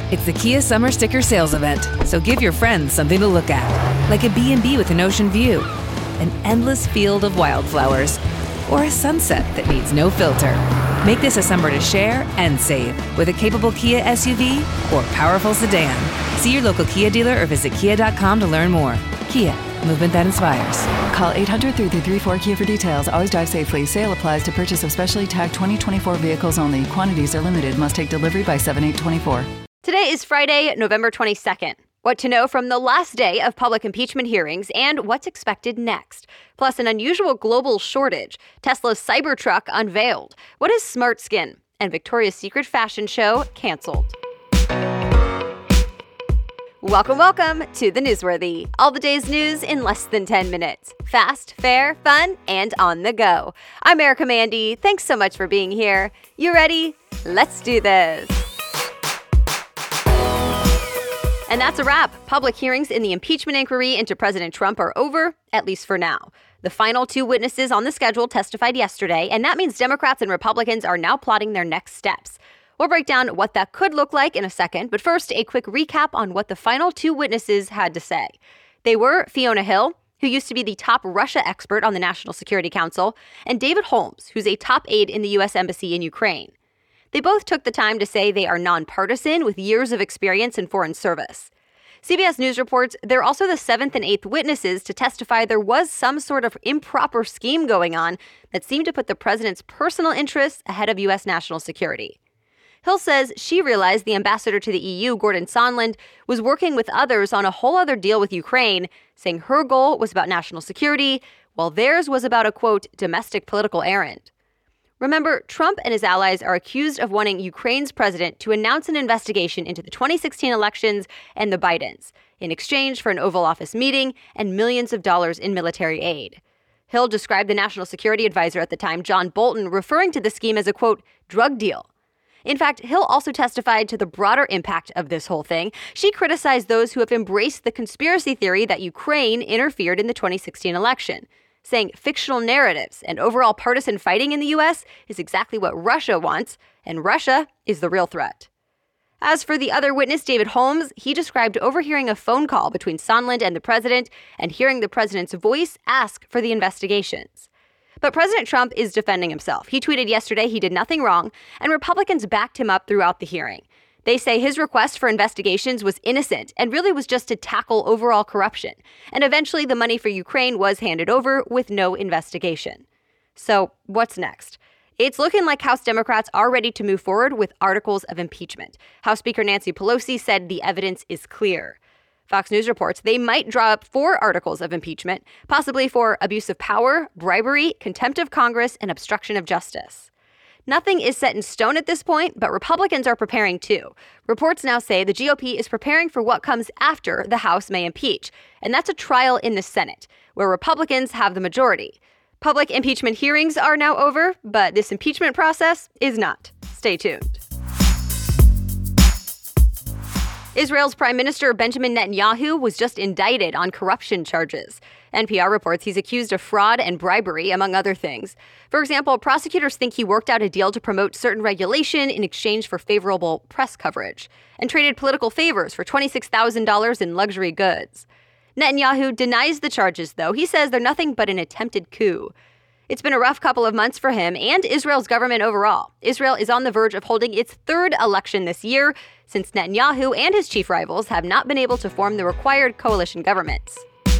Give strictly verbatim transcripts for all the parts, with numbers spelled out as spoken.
It's the Kia Summer Sticker Sales Event, so give your friends something to look at, like a B and B with an ocean view, an endless field of wildflowers, or a sunset that needs no filter. Make this a summer to share and save with a capable Kia S U V or powerful sedan. See your local Kia dealer or visit kia dot com to learn more. Kia, movement that inspires. Call eight hundred, three three three, four Kia for details. Always drive safely. Sale applies to purchase of specially tagged twenty twenty-four vehicles only. Quantities are limited. Must take delivery by seven eight twenty-four. Today is Friday, November twenty-second. What to know from the last day of public impeachment hearings and what's expected next. Plus, an unusual global shortage. Tesla's Cybertruck unveiled. What is smart skin? And Victoria's Secret fashion show canceled. Welcome, welcome to the Newsworthy. All the day's news in less than ten minutes. Fast, fair, fun, and on the go. I'm Erica Mandy. Thanks so much for being here. You ready? Let's do this. And that's a wrap. Public hearings in the impeachment inquiry into President Trump are over, at least for now. The final two witnesses on the schedule testified yesterday, and that means Democrats and Republicans are now plotting their next steps. We'll break down what that could look like in a second, but first, a quick recap on what the final two witnesses had to say. They were Fiona Hill, who used to be the top Russia expert on the National Security Council, and David Holmes, who's a top aide in the U S Embassy in Ukraine. They both took the time to say they are nonpartisan with years of experience in foreign service. C B S News reports they're also the seventh and eighth witnesses to testify there was some sort of improper scheme going on that seemed to put the president's personal interests ahead of U S national security. Hill says she realized the ambassador to the E U, Gordon Sondland, was working with others on a whole other deal with Ukraine, saying her goal was about national security, while theirs was about a, quote, domestic political errand. Remember, Trump and his allies are accused of wanting Ukraine's president to announce an investigation into the twenty sixteen elections and the Bidens, in exchange for an Oval Office meeting and millions of dollars in military aid. Hill described the national security advisor at the time, John Bolton, referring to the scheme as a, quote, drug deal. In fact, Hill also testified to the broader impact of this whole thing. She criticized those who have embraced the conspiracy theory that Ukraine interfered in the twenty sixteen election, saying fictional narratives and overall partisan fighting in the U S is exactly what Russia wants, and Russia is the real threat. As for the other witness, David Holmes, he described overhearing a phone call between Sondland and the president and hearing the president's voice ask for the investigations. But President Trump is defending himself. He tweeted yesterday he did nothing wrong, and Republicans backed him up throughout the hearing. They say his request for investigations was innocent and really was just to tackle overall corruption. And eventually the money for Ukraine was handed over with no investigation. So what's next? It's looking like House Democrats are ready to move forward with articles of impeachment. House Speaker Nancy Pelosi said the evidence is clear. Fox News reports they might draw up four articles of impeachment, possibly for abuse of power, bribery, contempt of Congress, and obstruction of justice. Nothing is set in stone at this point, but Republicans are preparing too. Reports now say the G O P is preparing for what comes after the House may impeach, and that's a trial in the Senate, where Republicans have the majority. Public impeachment hearings are now over, but this impeachment process is not. Stay tuned. Israel's Prime Minister Benjamin Netanyahu was just indicted on corruption charges. N P R reports he's accused of fraud and bribery, among other things. For example, prosecutors think he worked out a deal to promote certain regulation in exchange for favorable press coverage and traded political favors for twenty-six thousand dollars in luxury goods. Netanyahu denies the charges, though. He says they're nothing but an attempted coup. It's been a rough couple of months for him and Israel's government overall. Israel is on the verge of holding its third election this year, since Netanyahu and his chief rivals have not been able to form the required coalition governments.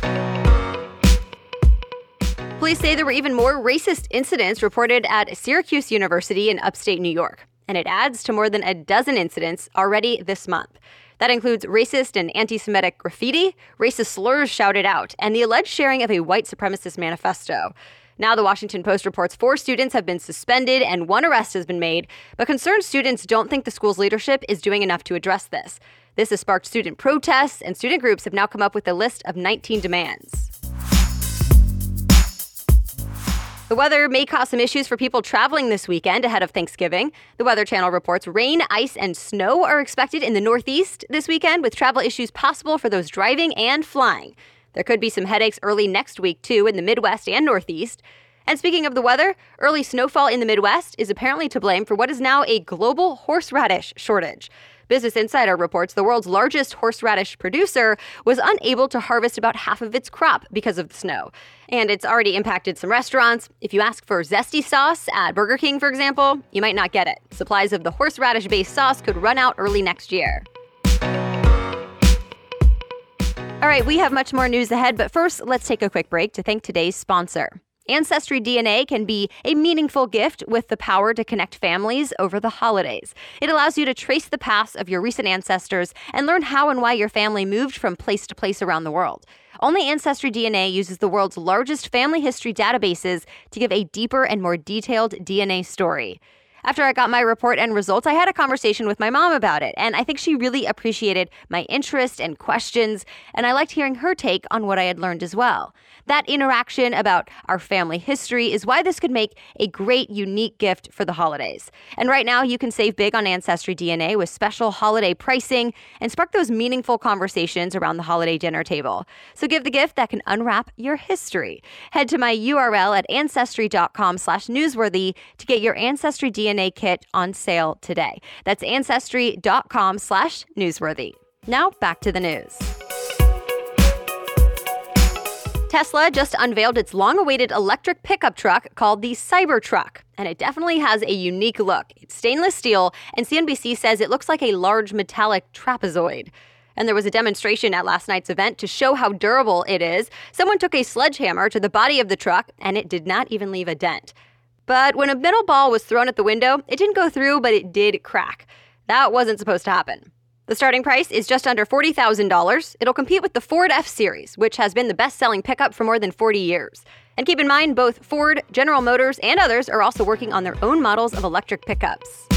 Police say there were even more racist incidents reported at Syracuse University in upstate New York, and it adds to more than a dozen incidents already this month. That includes racist and anti-Semitic graffiti, racist slurs shouted out, and the alleged sharing of a white supremacist manifesto. Now the Washington Post reports four students have been suspended and one arrest has been made, but concerned students don't think the school's leadership is doing enough to address this. This has sparked student protests, and student groups have now come up with a list of nineteen demands. The weather may cause some issues for people traveling this weekend ahead of Thanksgiving. The Weather Channel reports rain, ice, and snow are expected in the Northeast this weekend, with travel issues possible for those driving and flying. There could be some headaches early next week, too, in the Midwest and Northeast. And speaking of the weather, early snowfall in the Midwest is apparently to blame for what is now a global horseradish shortage. Business Insider reports the world's largest horseradish producer was unable to harvest about half of its crop because of the snow. And it's already impacted some restaurants. If you ask for zesty sauce at Burger King, for example, you might not get it. Supplies of the horseradish-based sauce could run out early next year. All right, we have much more news ahead, but first, let's take a quick break to thank today's sponsor. Ancestry D N A can be a meaningful gift with the power to connect families over the holidays. It allows you to trace the paths of your recent ancestors and learn how and why your family moved from place to place around the world. Only Ancestry D N A uses the world's largest family history databases to give a deeper and more detailed D N A story. After I got my report and results, I had a conversation with my mom about it, and I think she really appreciated my interest and questions, and I liked hearing her take on what I had learned as well. That interaction about our family history is why this could make a great, unique gift for the holidays. And right now, you can save big on Ancestry D N A with special holiday pricing and spark those meaningful conversations around the holiday dinner table. So give the gift that can unwrap your history. Head to my U R L at ancestry.com slash newsworthy to get your Ancestry D N A kit on sale today. That's ancestry.com slash newsworthy. Now back to the news. Tesla just unveiled its long-awaited electric pickup truck called the Cybertruck, and it definitely has a unique look. It's stainless steel, and C N B C says it looks like a large metallic trapezoid. And there was a demonstration at last night's event to show how durable it is. Someone took a sledgehammer to the body of the truck, and it did not even leave a dent. But when a metal ball was thrown at the window, it didn't go through, but it did crack. That wasn't supposed to happen. The starting price is just under forty thousand dollars. It'll compete with the Ford F-Series, which has been the best-selling pickup for more than forty years. And keep in mind, both Ford, General Motors, and others are also working on their own models of electric pickups.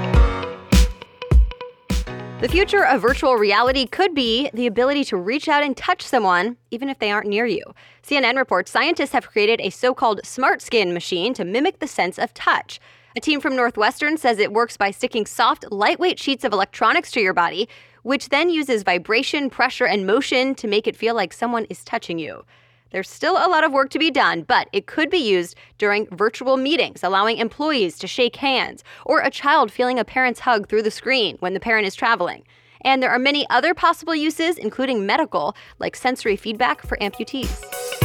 The future of virtual reality could be the ability to reach out and touch someone, even if they aren't near you. C N N reports scientists have created a so-called smart skin machine to mimic the sense of touch. A team from Northwestern says it works by sticking soft, lightweight sheets of electronics to your body, which then uses vibration, pressure, and motion to make it feel like someone is touching you. There's still a lot of work to be done, but it could be used during virtual meetings, allowing employees to shake hands, or a child feeling a parent's hug through the screen when the parent is traveling. And there are many other possible uses, including medical, like sensory feedback for amputees.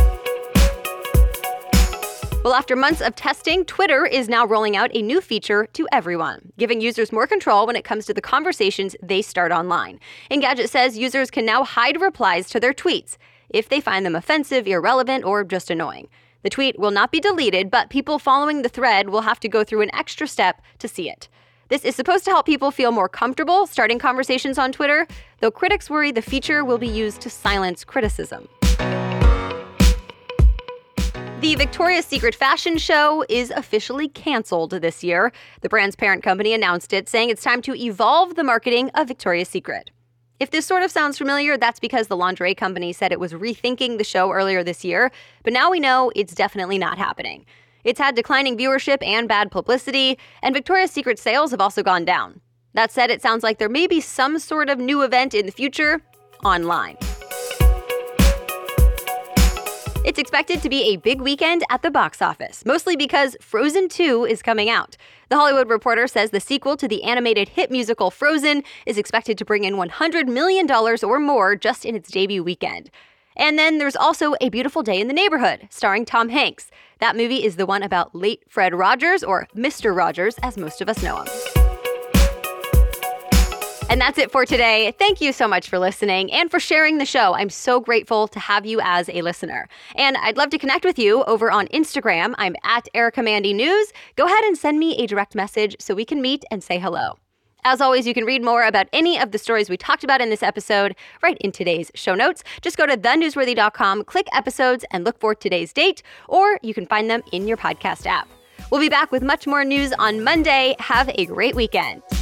Well, after months of testing, Twitter is now rolling out a new feature to everyone, giving users more control when it comes to the conversations they start online. Engadget says users can now hide replies to their tweets if they find them offensive, irrelevant, or just annoying. The tweet will not be deleted, but people following the thread will have to go through an extra step to see it. This is supposed to help people feel more comfortable starting conversations on Twitter, though critics worry the feature will be used to silence criticism. The Victoria's Secret fashion show is officially canceled this year. The brand's parent company announced it, saying it's time to evolve the marketing of Victoria's Secret. If this sort of sounds familiar, that's because the lingerie company said it was rethinking the show earlier this year, but now we know it's definitely not happening. It's had declining viewership and bad publicity, and Victoria's Secret sales have also gone down. That said, it sounds like there may be some sort of new event in the future online. It's expected to be a big weekend at the box office, mostly because Frozen two is coming out. The Hollywood Reporter says the sequel to the animated hit musical Frozen is expected to bring in one hundred million dollars or more just in its debut weekend. And then there's also A Beautiful Day in the Neighborhood, starring Tom Hanks. That movie is the one about late Fred Rogers, or Mister Rogers, as most of us know him. And that's it for today. Thank you so much for listening and for sharing the show. I'm so grateful to have you as a listener. And I'd love to connect with you over on Instagram. I'm at Erica Mandy News. Go ahead and send me a direct message so we can meet and say hello. As always, you can read more about any of the stories we talked about in this episode right in today's show notes. Just go to the newsworthy dot com, click episodes, and look for today's date, or you can find them in your podcast app. We'll be back with much more news on Monday. Have a great weekend.